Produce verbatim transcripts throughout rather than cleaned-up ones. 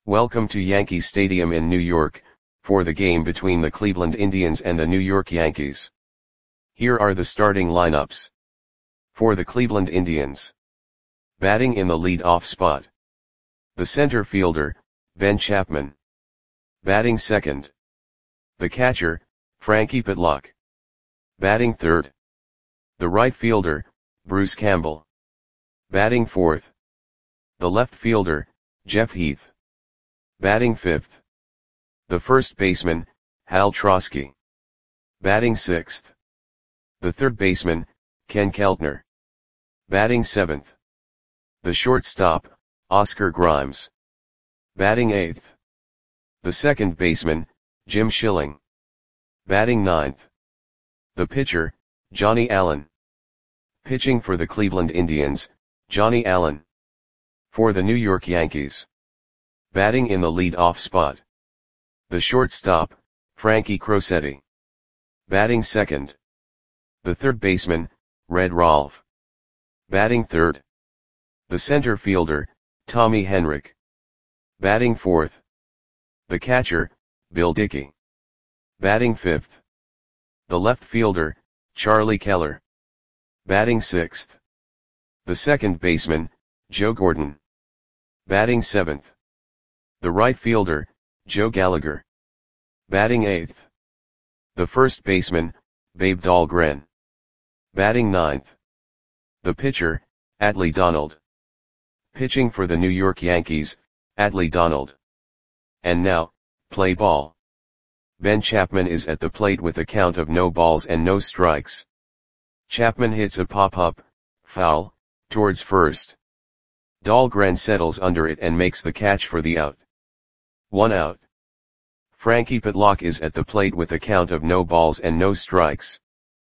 Welcome to Yankee Stadium in New York, for the game between the Cleveland Indians and the New York Yankees. Here are the starting lineups. For the Cleveland Indians. Batting in the lead-off spot. The center fielder, Ben Chapman. Batting second. The catcher, Frankie Pitlock. Batting third. The right fielder, Bruce Campbell. Batting fourth. The left fielder, Jeff Heath. Batting fifth. The first baseman, Hal Trosky. Batting sixth. The third baseman, Ken Keltner. Batting seventh. The shortstop, Oscar Grimes. Batting eighth. The second baseman, Jim Schilling. Batting ninth. The pitcher, Johnny Allen. Pitching for the Cleveland Indians, Johnny Allen. For the New York Yankees. Batting in the lead-off spot. The shortstop, Frankie Crosetti. Batting second. The third baseman, Red Rolfe. Batting third. The center fielder, Tommy Henrich. Batting fourth. The catcher, Bill Dickey. Batting fifth. The left fielder, Charlie Keller. Batting sixth. The second baseman, Joe Gordon. Batting seventh. The right fielder, Joe Gallagher. Batting eighth. The first baseman, Babe Dahlgren. Batting ninth. The pitcher, Adley Donald. Pitching for the New York Yankees, Adley Donald. And now, play ball. Ben Chapman is at the plate with a count of no balls and no strikes. Chapman hits a pop-up, foul, towards first. Dahlgren settles under it and makes the catch for the out. One out. Frankie Pitlock is at the plate with a count of no balls and no strikes.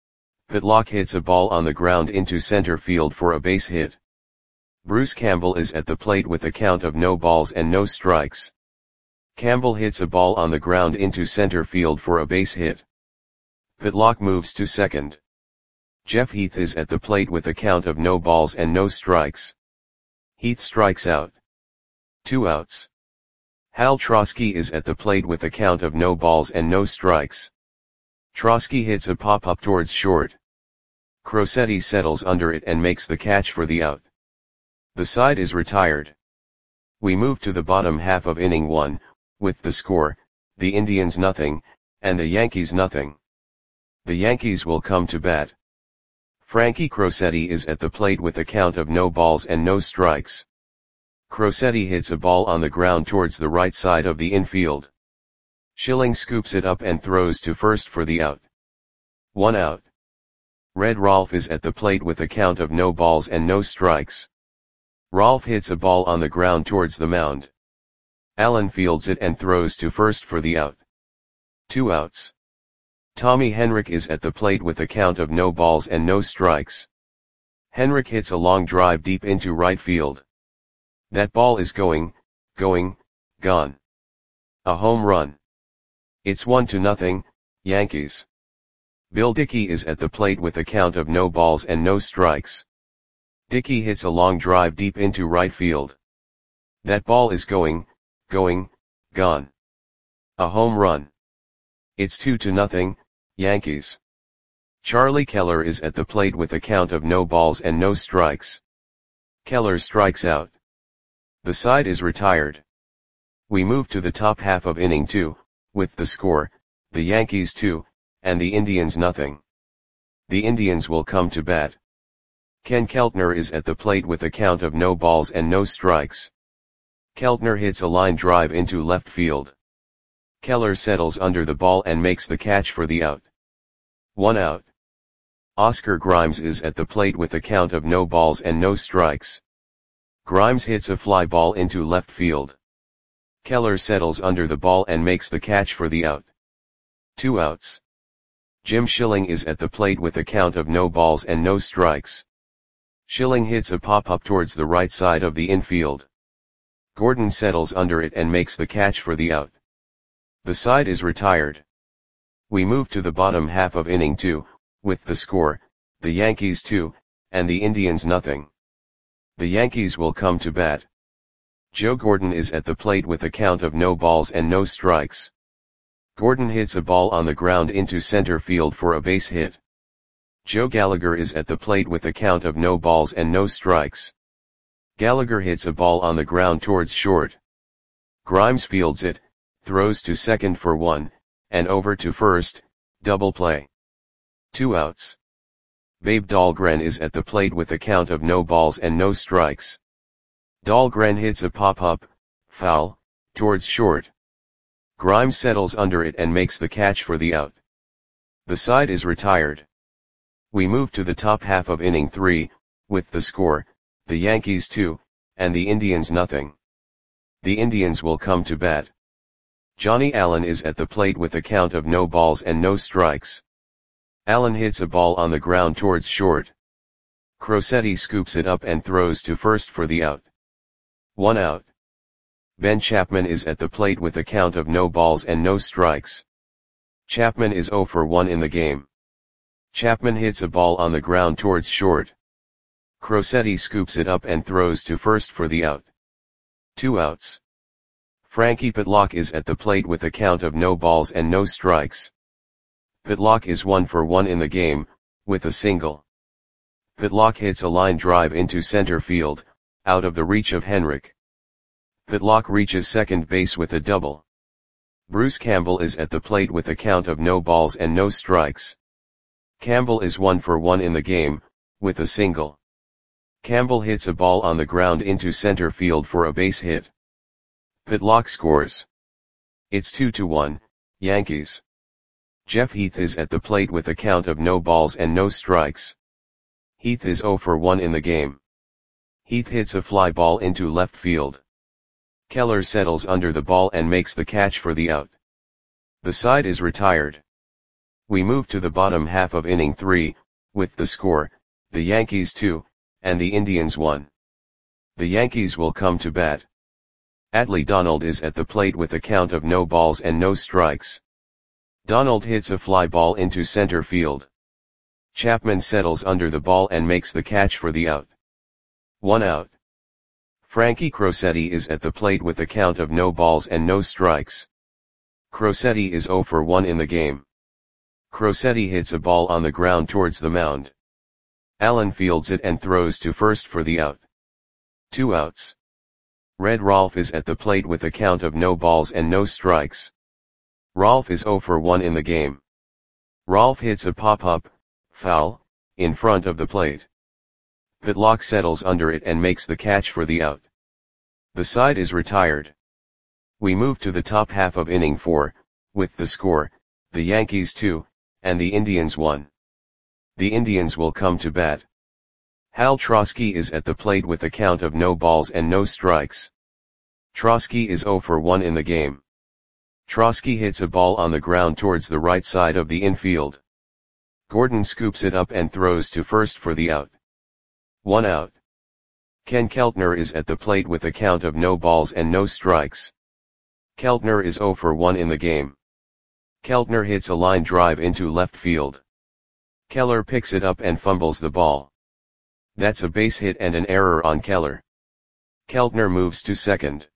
Pitlock hits a ball on the ground into center field for a base hit. Bruce Campbell is at the plate with a count of no balls and no strikes. Campbell hits a ball on the ground into center field for a base hit. Pitlock moves to second. Jeff Heath is at the plate with a count of no balls and no strikes. Heath strikes out. Two outs. Hal Trosky is at the plate with a count of no balls and no strikes. Trosky hits a pop-up towards short. Crosetti settles under it and makes the catch for the out. The side is retired. We move to the bottom half of inning one, with the score, the Indians nothing, and the Yankees nothing. The Yankees will come to bat. Frankie Crosetti is at the plate with a count of no balls and no strikes. Crosetti hits a ball on the ground towards the right side of the infield. Schilling scoops it up and throws to first for the out. One out. Red Rolfe is at the plate with a count of no balls and no strikes. Rolfe hits a ball on the ground towards the mound. Allen fields it and throws to first for the out. Two outs. Tommy Henrich is at the plate with a count of no balls and no strikes. Henrich hits a long drive deep into right field. That ball is going, going, gone. A home run. It's one to nothing, Yankees. Bill Dickey is at the plate with a count of no balls and no strikes. Dickey hits a long drive deep into right field. That ball is going, going, gone. A home run. It's two to nothing, Yankees. Charlie Keller is at the plate with a count of no balls and no strikes. Keller strikes out. The side is retired. We move to the top half of inning two, with the score, the Yankees two, and the Indians nothing. The Indians will come to bat. Ken Keltner is at the plate with a count of no balls and no strikes. Keltner hits a line drive into left field. Keller settles under the ball and makes the catch for the out. One out. Oscar Grimes is at the plate with a count of no balls and no strikes. Grimes hits a fly ball into left field. Keller settles under the ball and makes the catch for the out. Two outs. Jim Schilling is at the plate with a count of no balls and no strikes. Schilling hits a pop-up towards the right side of the infield. Gordon settles under it and makes the catch for the out. The side is retired. We move to the bottom half of inning two, with the score, the Yankees two, and the Indians nothing. The Yankees will come to bat. Joe Gordon is at the plate with a count of no balls and no strikes. Gordon hits a ball on the ground into center field for a base hit. Joe Gallagher is at the plate with a count of no balls and no strikes. Gallagher hits a ball on the ground towards short. Grimes fields it, throws to second for one, and over to first, double play. Two outs. Babe Dahlgren is at the plate with a count of no balls and no strikes. Dahlgren hits a pop-up, foul, towards short. Grimes settles under it and makes the catch for the out. The side is retired. We move to the top half of inning three, with the score, the Yankees two, and the Indians nothing. The Indians will come to bat. Johnny Allen is at the plate with a count of no balls and no strikes. Allen hits a ball on the ground towards short. Crosetti scoops it up and throws to first for the out. One out. Ben Chapman is at the plate with a count of no balls and no strikes. Chapman is oh for one in the game. Chapman hits a ball on the ground towards short. Crosetti scoops it up and throws to first for the out. Two outs. Frankie Pitlock is at the plate with a count of no balls and no strikes. Pitlock is one for one in the game, with a single. Pitlock hits a line drive into center field, out of the reach of Henrik. Pitlock reaches second base with a double. Bruce Campbell is at the plate with a count of no balls and no strikes. Campbell is one for one in the game, with a single. Campbell hits a ball on the ground into center field for a base hit. Pitlock scores. It's two to one, Yankees. Jeff Heath is at the plate with a count of no balls and no strikes. Heath is oh for one in the game. Heath hits a fly ball into left field. Keller settles under the ball and makes the catch for the out. The side is retired. We move to the bottom half of inning three, with the score, the Yankees two, and the Indians one. The Yankees will come to bat. Atlee Donald is at the plate with a count of no balls and no strikes. Donald hits a fly ball into center field. Chapman settles under the ball and makes the catch for the out. One out. Frankie Crosetti is at the plate with a count of no balls and no strikes. Crosetti is oh for one in the game. Crosetti hits a ball on the ground towards the mound. Allen fields it and throws to first for the out. Two outs. Red Rolfe is at the plate with a count of no balls and no strikes. Rolfe is oh for one in the game. Rolfe hits a pop-up, foul, in front of the plate. Pitlock settles under it and makes the catch for the out. The side is retired. We move to the top half of inning four, with the score, the Yankees two, and the Indians one. The Indians will come to bat. Hal Trosky is at the plate with a count of no balls and no strikes. Trosky is oh for one in the game. Trosky hits a ball on the ground towards the right side of the infield. Gordon scoops it up and throws to first for the out. One out. Ken Keltner is at the plate with a count of no balls and no strikes. Keltner is oh for one in the game. Keltner hits a line drive into left field. Keller picks it up and fumbles the ball. That's a base hit and an error on Keller. Keltner moves to second.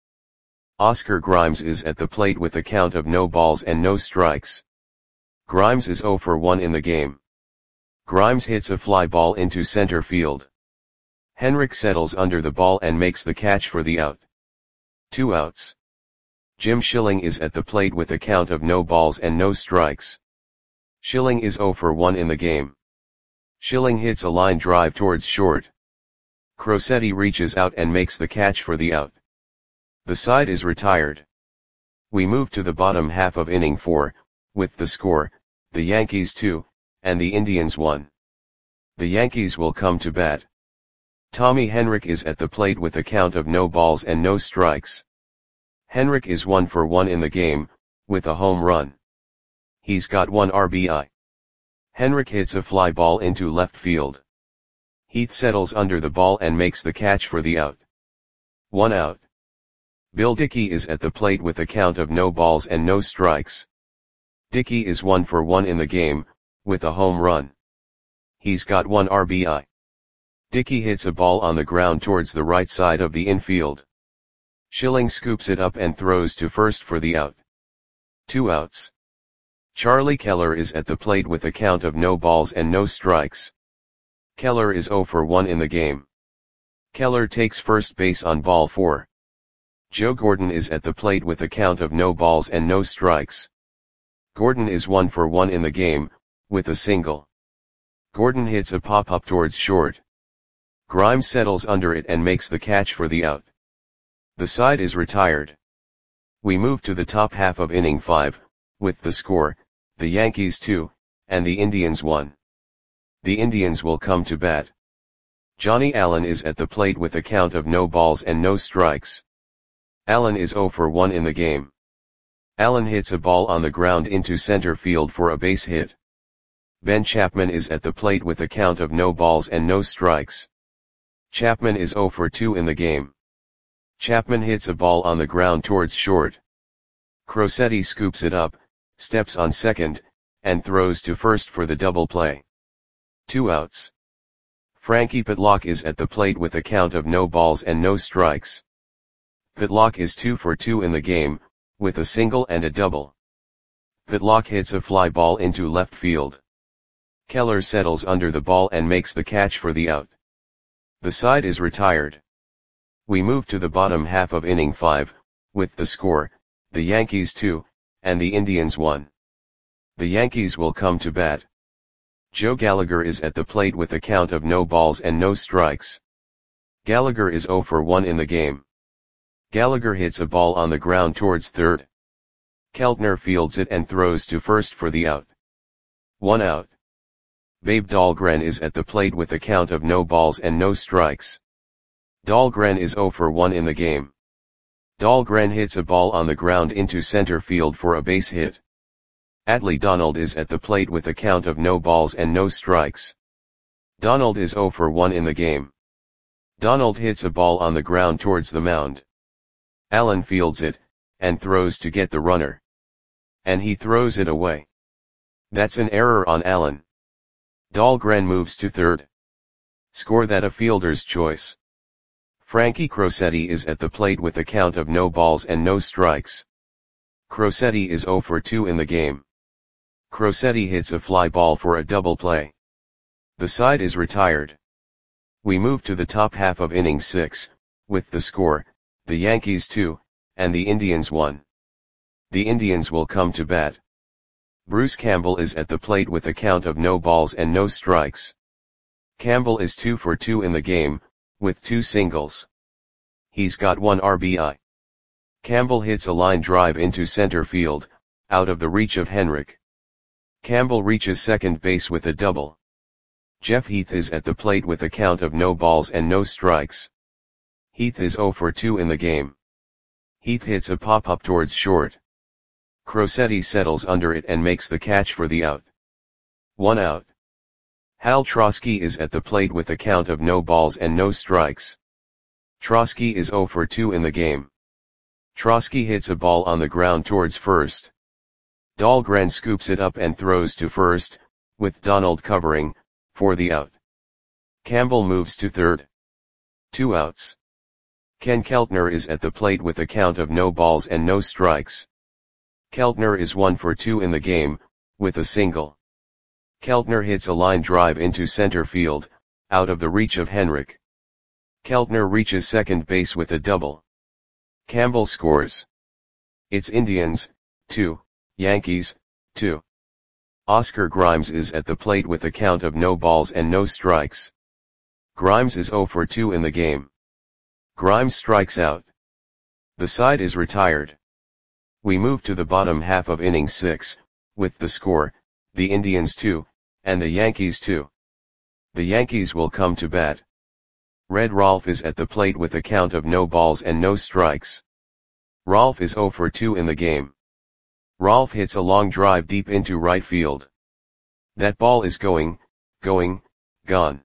Oscar Grimes is at the plate with a count of no balls and no strikes. Grimes is oh for one in the game. Grimes hits a fly ball into center field. Henrik settles under the ball and makes the catch for the out. Two outs. Jim Schilling is at the plate with a count of no balls and no strikes. Schilling is oh for one in the game. Schilling hits a line drive towards short. Crosetti reaches out and makes the catch for the out. The side is retired. We move to the bottom half of inning four, with the score, the Yankees two, and the Indians one. The Yankees will come to bat. Tommy Henrik is at the plate with a count of no balls and no strikes. Henrik is one for one in the game, with a home run. He's got one R B I. Henrik hits a fly ball into left field. Heath settles under the ball and makes the catch for the out. One out. Bill Dickey is at the plate with a count of no balls and no strikes. Dickey is one for one in the game, with a home run. He's got one R B I. Dickey hits a ball on the ground towards the right side of the infield. Schilling scoops it up and throws to first for the out. Two outs. Charlie Keller is at the plate with a count of no balls and no strikes. Keller is oh for one in the game. Keller takes first base on ball four. Joe Gordon is at the plate with a count of no balls and no strikes. Gordon is one for one in the game, with a single. Gordon hits a pop-up towards short. Grimes settles under it and makes the catch for the out. The side is retired. We move to the top half of inning five, with the score, the Yankees two, and the Indians one. The Indians will come to bat. Johnny Allen is at the plate with a count of no balls and no strikes. Allen is oh for one in the game. Allen hits a ball on the ground into center field for a base hit. Ben Chapman is at the plate with a count of no balls and no strikes. Chapman is oh for two in the game. Chapman hits a ball on the ground towards short. Crosetti scoops it up, steps on second, and throws to first for the double play. Two outs. Frankie Pitlock is at the plate with a count of no balls and no strikes. Pitlock is two for two in the game, with a single and a double. Pitlock hits a fly ball into left field. Keller settles under the ball and makes the catch for the out. The side is retired. We move to the bottom half of inning five, with the score, the Yankees two, and the Indians one. The Yankees will come to bat. Joe Gallagher is at the plate with a count of no balls and no strikes. Gallagher is oh for one in the game. Gallagher hits a ball on the ground towards third. Keltner fields it and throws to first for the out. One out. Babe Dahlgren is at the plate with a count of no balls and no strikes. Dahlgren is oh for one in the game. Dahlgren hits a ball on the ground into center field for a base hit. Adley Donald is at the plate with a count of no balls and no strikes. Donald is oh for one in the game. Donald hits a ball on the ground towards the mound. Allen fields it, and throws to get the runner. And he throws it away. That's an error on Allen. Dahlgren moves to third. Score that a fielder's choice. Frankie Crosetti is at the plate with a count of no balls and no strikes. Crosetti is oh for two in the game. Crosetti hits a fly ball for a double play. The side is retired. We move to the top half of inning six, with the score, the Yankees two, and the Indians one. The Indians will come to bat. Bruce Campbell is at the plate with a count of no balls and no strikes. Campbell is two for two in the game, with two singles. He's got one R B I. Campbell hits a line drive into center field, out of the reach of Henrik. Campbell reaches second base with a double. Jeff Heath is at the plate with a count of no balls and no strikes. Heath is oh for two in the game. Heath hits a pop-up towards short. Crosetti settles under it and makes the catch for the out. One out. Hal Trosky is at the plate with a count of no balls and no strikes. Trosky is oh for two in the game. Trosky hits a ball on the ground towards first. Dahlgren scoops it up and throws to first, with Donald covering, for the out. Campbell moves to third. Two outs. Ken Keltner is at the plate with a count of no balls and no strikes. Keltner is one for two in the game, with a single. Keltner hits a line drive into center field, out of the reach of Henrik. Keltner reaches second base with a double. Campbell scores. It's Indians, two, Yankees, two. Oscar Grimes is at the plate with a count of no balls and no strikes. Grimes is oh for two in the game. Grimes strikes out. The side is retired. We move to the bottom half of inning six, with the score, the Indians two, and the Yankees two. The Yankees will come to bat. Red Rolf is at the plate with a count of no balls and no strikes. Rolf is oh for two in the game. Rolf hits a long drive deep into right field. That ball is going, going, gone.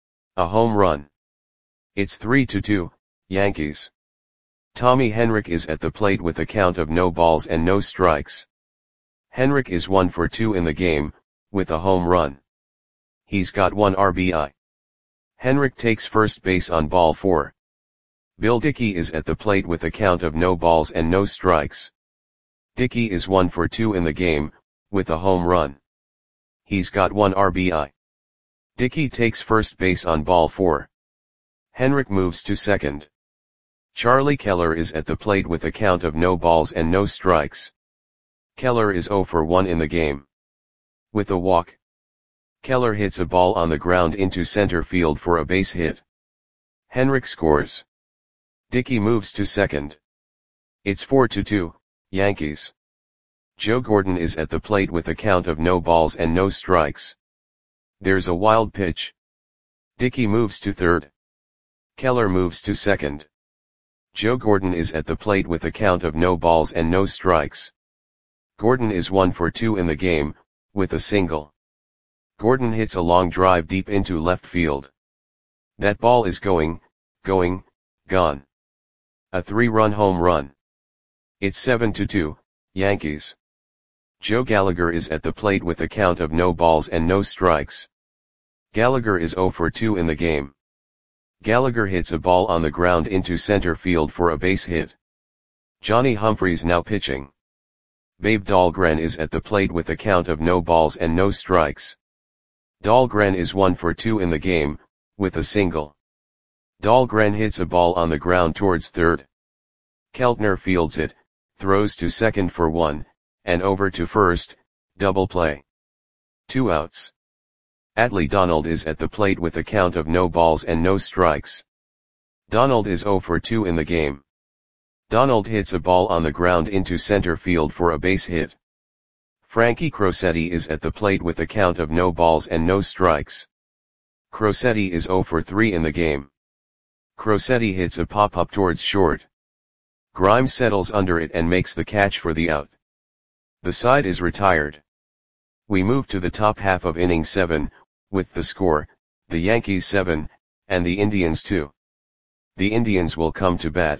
A home run. It's three to two, Yankees. Tommy Henrik is at the plate with a count of no balls and no strikes. Henrik is one for two in the game, with a home run. He's got one R B I. Henrik takes first base on ball four. Bill Dickey is at the plate with a count of no balls and no strikes. Dickey is one for two in the game, with a home run. He's got one R B I. Dickey takes first base on ball four. Henrik moves to second. Charlie Keller is at the plate with a count of no balls and no strikes. Keller is zero for one in the game. With a walk, Keller hits a ball on the ground into center field for a base hit. Henrik scores. Dickey moves to second. It's four to two, Yankees. Joe Gordon is at the plate with a count of no balls and no strikes. There's a wild pitch. Dickey moves to third. Keller moves to second. Joe Gordon is at the plate with a count of no balls and no strikes. Gordon is one for two in the game, with a single. Gordon hits a long drive deep into left field. That ball is going, going, gone. A three-run home run. It's seven to two, Yankees. Joe Gallagher is at the plate with a count of no balls and no strikes. Gallagher is zero for two in the game. Gallagher hits a ball on the ground into center field for a base hit. Johnny Humphreys now pitching. Babe Dahlgren is at the plate with a count of no balls and no strikes. Dahlgren is one for two in the game, with a single. Dahlgren hits a ball on the ground towards third. Keltner fields it, throws to second for one, and over to first, double play. Two outs. Atlee Donald is at the plate with a count of no balls and no strikes. Donald is zero for two in the game. Donald hits a ball on the ground into center field for a base hit. Frankie Crosetti is at the plate with a count of no balls and no strikes. Crosetti is zero for three in the game. Crosetti hits a pop-up towards short. Grimes settles under it and makes the catch for the out. The side is retired. We move to the top half of inning seven, with the score, the Yankees seven, and the Indians two. The Indians will come to bat.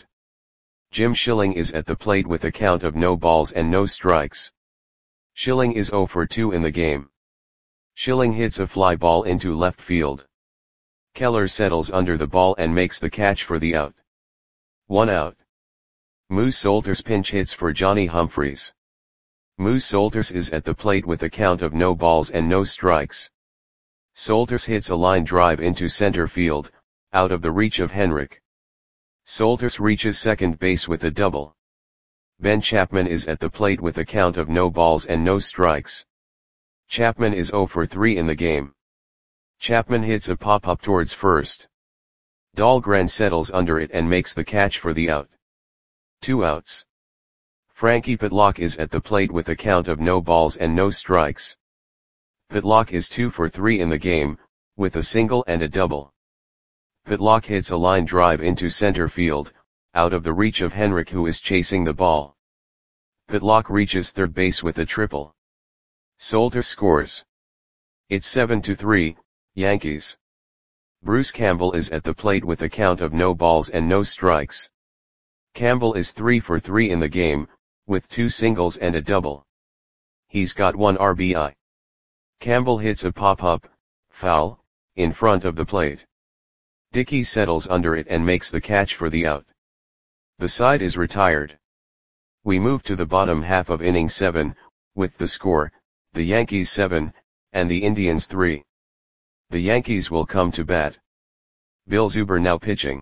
Jim Schilling is at the plate with a count of no balls and no strikes. Schilling is zero for two in the game. Schilling hits a fly ball into left field. Keller settles under the ball and makes the catch for the out. One out. Moose Solters pinch hits for Johnny Humphreys. Moose Solters is at the plate with a count of no balls and no strikes. Solters hits a line drive into center field, out of the reach of Henrik. Solters reaches second base with a double. Ben Chapman is at the plate with a count of no balls and no strikes. Chapman is zero for three in the game. Chapman hits a pop-up towards first. Dahlgren settles under it and makes the catch for the out. Two outs. Frankie Pitlock is at the plate with a count of no balls and no strikes. Pitlock is two for three in the game, with a single and a double. Pitlock hits a line drive into center field, out of the reach of Henrik who is chasing the ball. Pitlock reaches third base with a triple. Solters scores. It's seven to three, Yankees. Bruce Campbell is at the plate with a count of no balls and no strikes. Campbell is three for three in the game, with two singles and a double. He's got one R B I. Campbell hits a pop-up, foul, in front of the plate. Dickey settles under it and makes the catch for the out. The side is retired. We move to the bottom half of inning seven, with the score, the Yankees seven, and the Indians three. The Yankees will come to bat. Bill Zuber now pitching.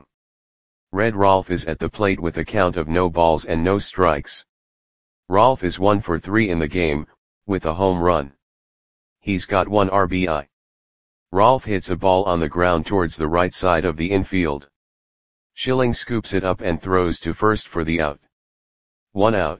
Red Rolf is at the plate with a count of no balls and no strikes. Rolf is one for three in the game, with a home run. He's got one R B I. Rolf hits a ball on the ground towards the right side of the infield. Schilling scoops it up and throws to first for the out. One out.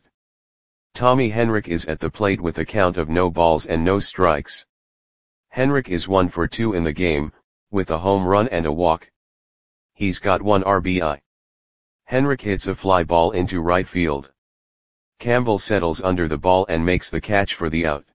Tommy Henrik is at the plate with a count of no balls and no strikes. Henrik is one for two in the game, with a home run and a walk. He's got one R B I. Henrik hits a fly ball into right field. Campbell settles under the ball and makes the catch for the out.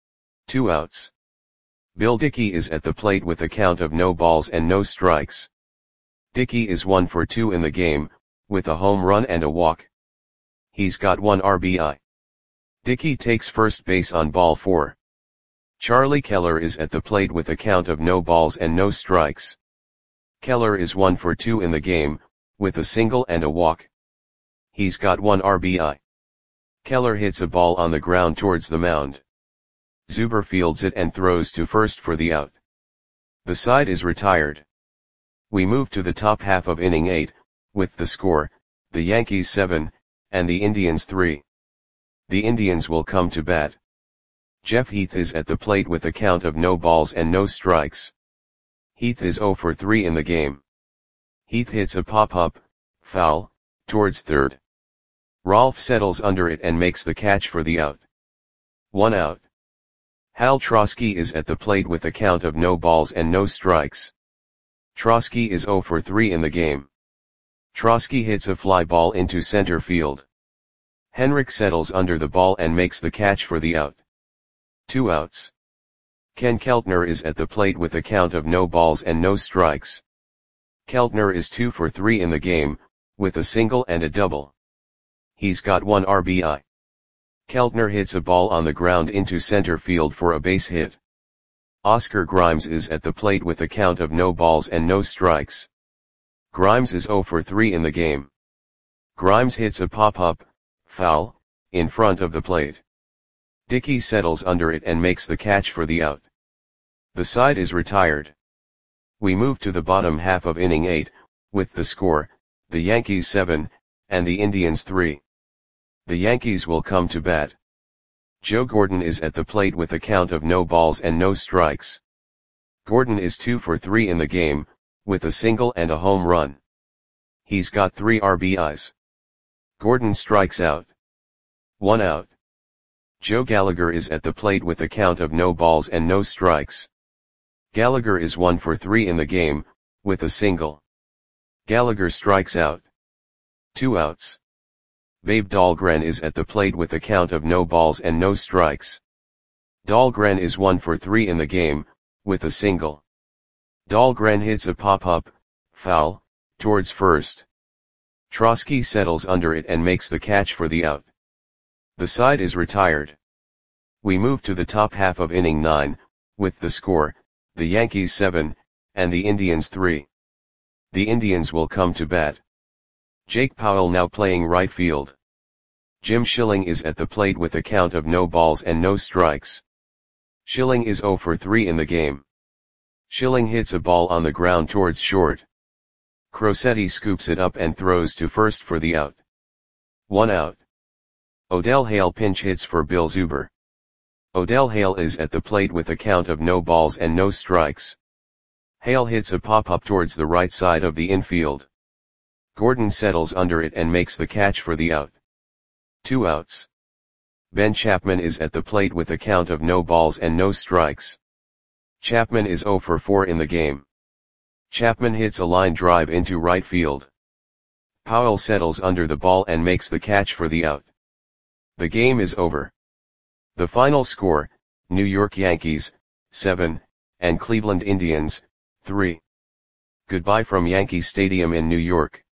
Two outs. Bill Dickey is at the plate with a count of no balls and no strikes. Dickey is one for two in the game, with a home run and a walk. He's got one R B I. Dickey takes first base on ball four. Charlie Keller is at the plate with a count of no balls and no strikes. Keller is one for two in the game, with a single and a walk. He's got one R B I. Keller hits a ball on the ground towards the mound. Zuber fields it and throws to first for the out. The side is retired. We move to the top half of inning eight, with the score, the Yankees seven, and the Indians three. The Indians will come to bat. Jeff Heath is at the plate with a count of no balls and no strikes. Heath is oh for three in the game. Heath hits a pop-up, foul, towards third. Rolfe settles under it and makes the catch for the out. One out. Hal Trosky is at the plate with a count of no balls and no strikes. Trosky is oh for three in the game. Trosky hits a fly ball into center field. Henrik settles under the ball and makes the catch for the out. Two outs. Ken Keltner is at the plate with a count of no balls and no strikes. Keltner is two for three in the game, with a single and a double. He's got one R B I. Keltner hits a ball on the ground into center field for a base hit. Oscar Grimes is at the plate with a count of no balls and no strikes. Grimes is oh for three in the game. Grimes hits a pop-up, foul, in front of the plate. Dickey settles under it and makes the catch for the out. The side is retired. We move to the bottom half of inning eight, with the score, the Yankees seven, and the Indians three. The Yankees will come to bat. Joe Gordon is at the plate with a count of no balls and no strikes. Gordon is two for three in the game, with a single and a home run. He's got three R B Is. Gordon strikes out. One out. Joe Gallagher is at the plate with a count of no balls and no strikes. Gallagher is one for three in the game, with a single. Gallagher strikes out. Two outs. Babe Dahlgren is at the plate with a count of no balls and no strikes. Dahlgren is one for three in the game, with a single. Dahlgren hits a pop-up, foul, towards first. Trosky settles under it and makes the catch for the out. The side is retired. We move to the top half of inning nine, with the score, the Yankees seven, and the Indians three. The Indians will come to bat. Jake Powell now playing right field. Jim Schilling is at the plate with a count of no balls and no strikes. Schilling is oh for three in the game. Schilling hits a ball on the ground towards short. Crosetti scoops it up and throws to first for the out. One out. Odell Hale pinch hits for Bill Zuber. Odell Hale is at the plate with a count of no balls and no strikes. Hale hits a pop-up towards the right side of the infield. Gordon settles under it and makes the catch for the out. Two outs. Ben Chapman is at the plate with a count of no balls and no strikes. Chapman is oh for four in the game. Chapman hits a line drive into right field. Powell settles under the ball and makes the catch for the out. The game is over. The final score, New York Yankees, seven, and Cleveland Indians, three. Goodbye from Yankee Stadium in New York.